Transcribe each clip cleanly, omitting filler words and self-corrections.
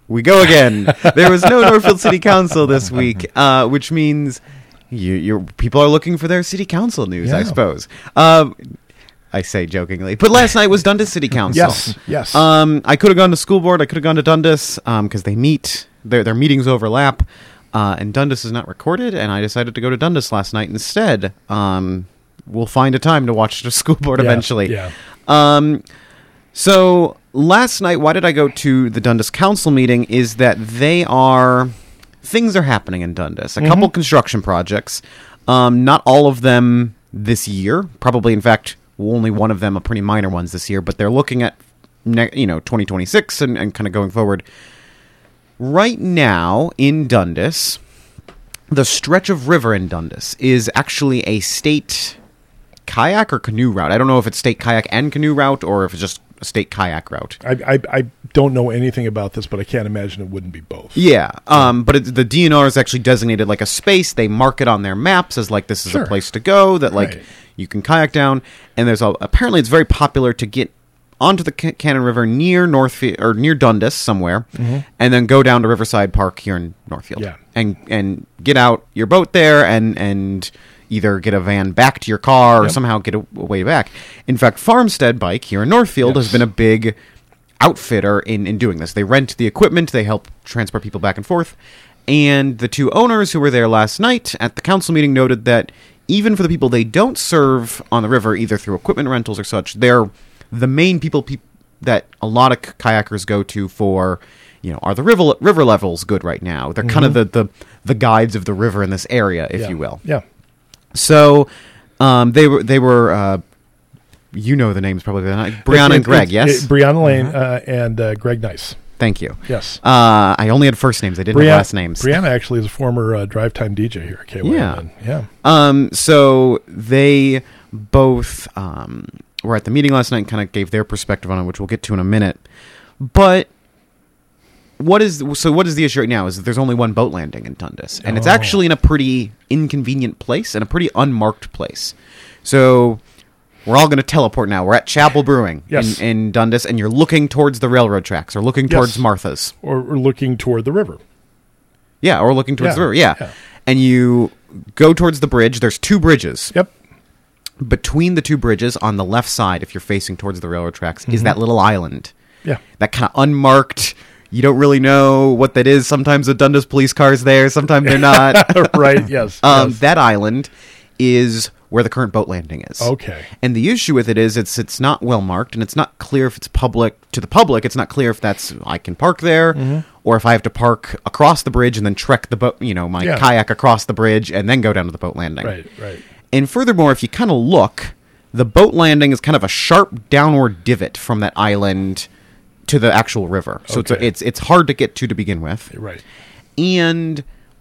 we go again. There was no Northfield City Council this week, which means people are looking for their city council news, I suppose. I say jokingly, but last night was Dundas City Council. Yes. I could have gone to school board. I could have gone to Dundas because they meet. Their meetings overlap, and Dundas is not recorded. And I decided to go to Dundas last night instead. We'll find a time to watch the school board eventually. Yeah. So last night, why did I go to the Dundas Council meeting? Is that things are happening in Dundas. A couple construction projects. Not all of them this year. Probably, in fact, only one of them, a pretty minor ones this year. But they're looking at 2026 and kind of going forward. Right now in Dundas, the stretch of river in Dundas is actually a state kayak or canoe route. I don't know if it's state kayak and canoe route or if it's just a state kayak route. I don't know anything about this, but I can't imagine it wouldn't be both. Yeah, but the DNR is actually designated like a space. They mark it on their maps as like this is a place to go that like you can kayak down. And there's apparently it's very popular to get onto the Cannon River near Northfield or near Dundas somewhere, and then go down to Riverside Park here in Northfield. Yeah. And get out your boat there and either get a van back to your car or somehow get a way back. In fact, Farmstead Bike here in Northfield has been a big outfitter in doing this. They rent the equipment, they help transport people back and forth, and the two owners who were there last night at the council meeting noted that even for the people they don't serve on the river, either through equipment rentals or such, they're the main people that a lot of kayakers go to for, are the river levels good right now? They're kind of the guides of the river in this area, if you will. Yeah. So they were the names probably. Brianna and Greg, yes? Brianna Lane and Greg Nice. Thank you. Yes. I only had first names. I didn't have last names. Brianna actually is a former drive time DJ here at KYMN. Yeah. So they both were at the meeting last night and kind of gave their perspective on it, which we'll get to in a minute. But what is the issue right now is that there's only one boat landing in Dundas, and it's actually in a pretty inconvenient place and a pretty unmarked place. So we're all going to teleport now. We're at Chapel Brewing in Dundas, and you're looking towards the railroad tracks or looking towards Martha's. Or looking toward the river. Yeah, or looking towards the river, yeah. And you go towards the bridge. There's two bridges. Yep. Between the two bridges on the left side, if you're facing towards the railroad tracks, is that little island. Yeah. That kind of unmarked, you don't really know what that is. Sometimes the Dundas police car's there, sometimes they're not. Right, yes. That island is where the current boat landing is. Okay. And the issue with it is it's not well marked, and it's not clear if it's public. To the public, it's not clear if I can park there, or if I have to park across the bridge and then trek the boat, kayak across the bridge and then go down to the boat landing. Right. And furthermore, if you kind of look, the boat landing is kind of a sharp downward divot from that island to the actual river. So it's hard to get to begin with. Right. And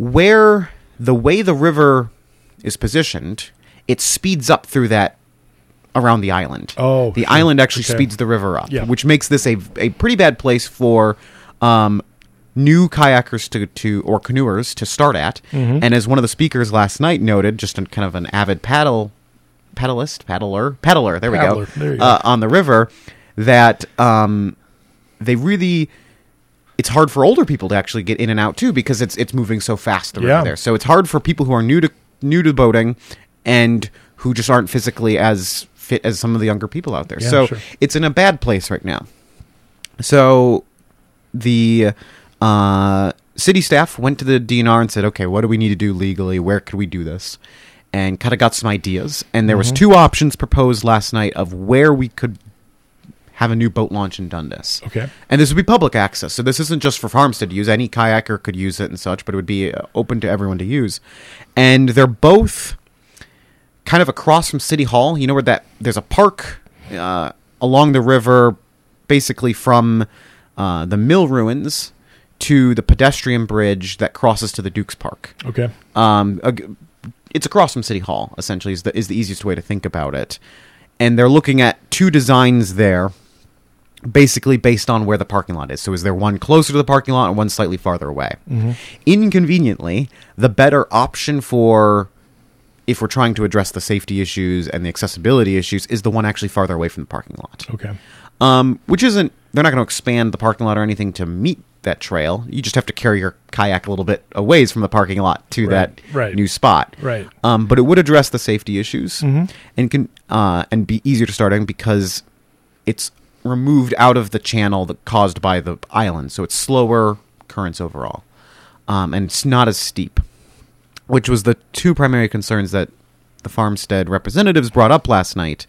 the way the river is positioned, it speeds up through that around the island. Oh, the island actually speeds the river up, yeah. which makes this a pretty bad place for new kayakers to or canoers to start at. And as one of the speakers last night noted, just kind of an avid paddler, there we go, on the river, that it's hard for older people to actually get in and out too, because it's moving so fast the river there. So it's hard for people who are new to boating and who just aren't physically as fit as some of the younger people out there. It's in a bad place right now. So the city staff went to the DNR and said, okay, what do we need to do legally? Where could we do this? And kind of got some ideas. And there was two options proposed last night of where we could have a new boat launch in Dundas. Okay. And this would be public access. So this isn't just for Farmstead to use. Any kayaker could use it and such, but it would be open to everyone to use. And they're both kind of across from City Hall. You know where there's a park along the river, basically from the mill ruins to the pedestrian bridge that crosses to the Duke's Park. Okay. It's across from City Hall, essentially, is the easiest way to think about it. And they're looking at two designs there, basically based on where the parking lot is. So is there one closer to the parking lot and one slightly farther away? Inconveniently, the better option for, if we're trying to address the safety issues and the accessibility issues, is the one actually farther away from the parking lot. Okay. Which isn't, they're not going to expand the parking lot or anything to meet that trail. You just have to carry your kayak a little bit a ways from the parking lot to that new spot. Right. But it would address the safety issues and can and be easier to start on because it's removed out of the channel that caused by the island, so it's slower currents overall, and it's not as steep, which was the two primary concerns that the farmstead representatives brought up last night.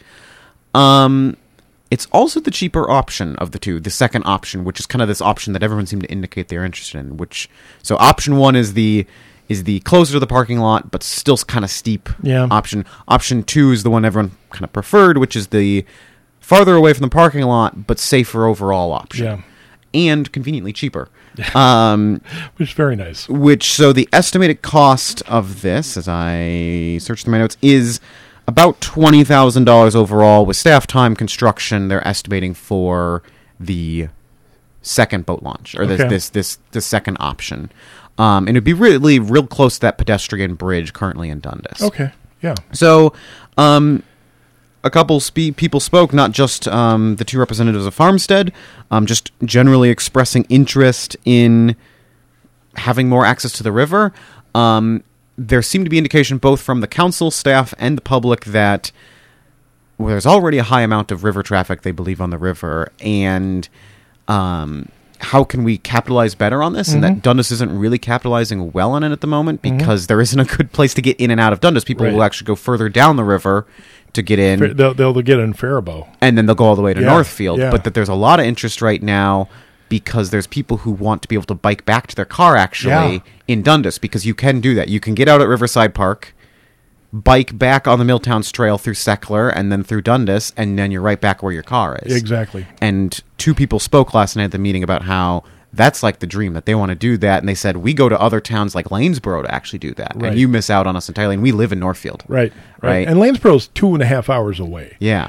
It's also the cheaper option of the two, the second option, which is kind of this option that everyone seemed to indicate they're interested in. So option one is the closer to the parking lot, but still kind of steep option. Option two is the one everyone kind of preferred, which is the farther away from the parking lot, but safer overall option. And conveniently cheaper. Which is very nice. So the estimated cost of this, as I searched through my notes, is about $20,000 overall with staff time, construction. They're estimating for the second boat launch, or this second option. And it'd be really real close to that pedestrian bridge currently in Dundas. Okay, yeah. So, a couple people spoke, not just the two representatives of Farmstead, just generally expressing interest in having more access to the river. There seemed to be indication both from the council staff and the public that there's already a high amount of river traffic, they believe, on the river, and how can we capitalize better on this? And that Dundas isn't really capitalizing well on it at the moment because there isn't a good place to get in and out of Dundas. People will actually go further down the river to get in. They'll get in Faribault. And then they'll go all the way to Northfield. But that there's a lot of interest right now because there's people who want to be able to bike back to their car, actually, in Dundas, because you can do that. You can get out at Riverside Park, bike back on the Milltowns Trail through Seckler and then through Dundas, and then you're right back where your car is. Exactly. And two people spoke last night at the meeting about how that's like the dream, that they want to do that. And they said, we go to other towns like Lanesboro to actually do that. Right. And you miss out on us entirely. And we live in Northfield. Right. And Lanesboro's 2.5 hours away. Yeah.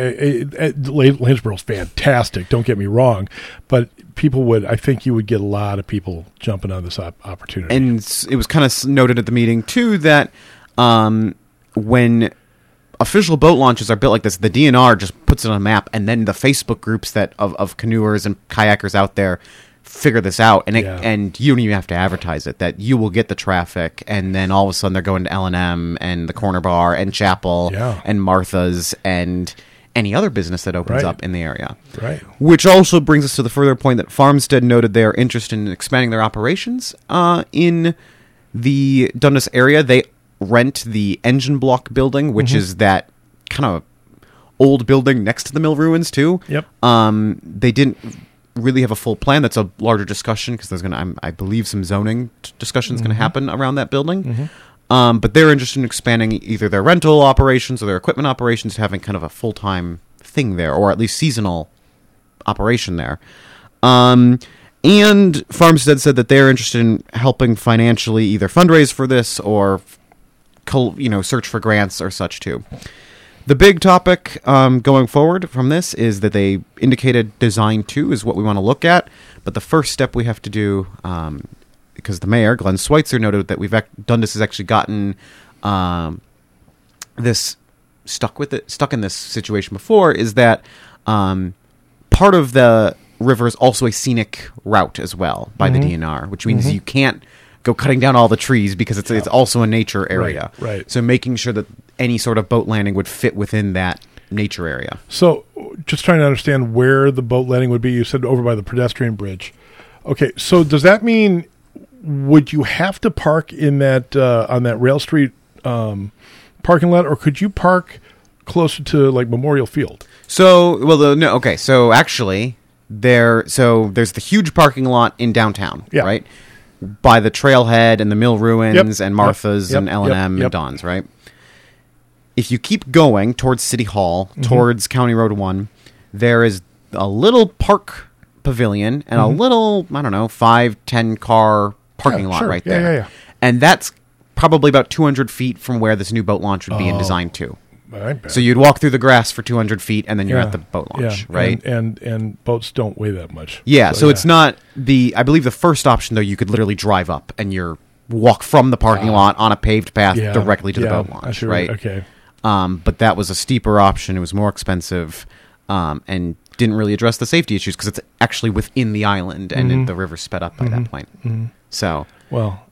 Lanesboro's fantastic. Don't get me wrong. But I think you would get a lot of people jumping on this opportunity. And it was kind of noted at the meeting, too, that when official boat launches are built like this, the DNR just puts it on a map, and then the Facebook groups of canoers and kayakers out there figure this out, and you don't even have to advertise it, that you will get the traffic, and then all of a sudden they're going to L&M and the Corner Bar and Chapel and Martha's and any other business that opens up in the area. Right. Which also brings us to the further point that Farmstead noted they are interested in expanding their operations in the Dundas area. They rent the Engine Block building, which is that kind of old building next to the mill ruins too. Yep. They didn't really have a full plan. That's a larger discussion because there's I believe some zoning discussion is going to happen around that building. But they're interested in expanding either their rental operations or their equipment operations, having kind of a full-time thing there, or at least seasonal operation there. And Farmstead said that they're interested in helping financially either fundraise for this or search for grants or such too. The big topic going forward from this is that they indicated Design 2 is what we want to look at, but the first step we have to do, because the mayor, Glenn Schweitzer, noted that Dundas has actually gotten this stuck in this situation before, is that part of the river is also a scenic route as well by the DNR, which means you can't go cutting down all the trees because it's also a nature area. Right. So making sure that any sort of boat landing would fit within that nature area. So just trying to understand where the boat landing would be. You said over by the pedestrian bridge. Okay, so does that mean would you have to park in that on that Rail Street parking lot, or could you park closer to like Memorial Field? So actually there's the huge parking lot in downtown, right? By the trailhead and the mill ruins and Martha's and L&M and Don's, right? If you keep going towards City Hall, towards County Road 1, there is a little park pavilion and a little, 5-10 car parking lot right there. Yeah. And that's probably about 200 feet from where this new boat launch would be in Design 2. So you'd walk through the grass for 200 feet, and then you're at the boat launch, right? And boats don't weigh that much. Yeah, so it's not I believe the first option, though, you could literally drive up, and walk from the parking lot on a paved path directly to the boat launch, right? Okay. But that was a steeper option. It was more expensive, and didn't really address the safety issues because it's actually within the island and the river's sped up by that point. So, well,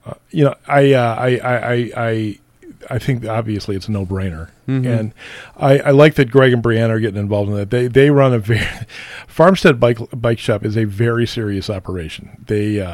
I think obviously it's a no-brainer, and I like that Greg and Brianna are getting involved in that. They run a Farmstead Bike Shop is a very serious operation.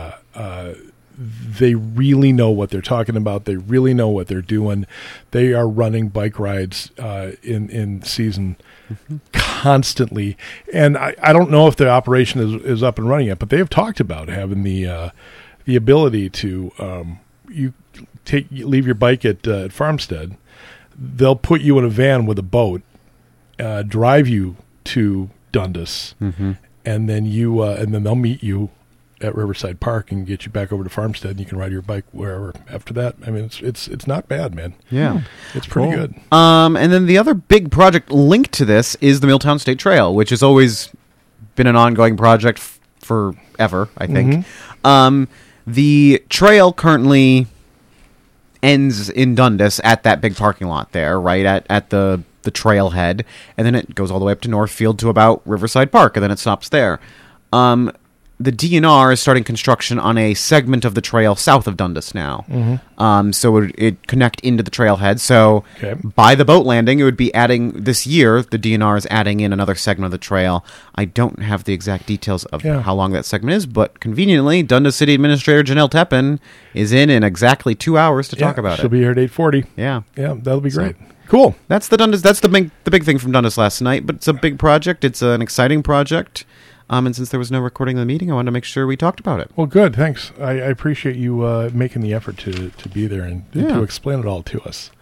They really know what they're talking about. They really know what they're doing. They are running bike rides in season constantly, and I don't know if the operation is up and running yet, but they have talked about having the ability to leave your bike at Farmstead. They'll put you in a van with a boat, drive you to Dundas, and then they'll meet you at Riverside Park and get you back over to Farmstead, and you can ride your bike wherever after that. I mean, it's not bad, man. Yeah. It's pretty good. And then the other big project linked to this is the Milltown State Trail, which has always been an ongoing project forever, I think. The trail currently ends in Dundas at that big parking lot there, right at the trailhead, and then it goes all the way up to Northfield to about Riverside Park, and then it stops there. The DNR is starting construction on a segment of the trail south of Dundas now. So it connect into the trailhead. So by the boat landing, it would be adding this year. The DNR is adding in another segment of the trail. I don't have the exact details of how long that segment is, but conveniently, Dundas City Administrator Janelle Teppen is in exactly 2 hours to talk about it. She'll be here at 8:40. Yeah, that'll be great. Cool. That's the Dundas. That's the big thing from Dundas last night. But it's a big project. It's an exciting project. And since there was no recording of the meeting, I wanted to make sure we talked about it. Well, good. Thanks. I appreciate you making the effort to be there and to explain it all to us.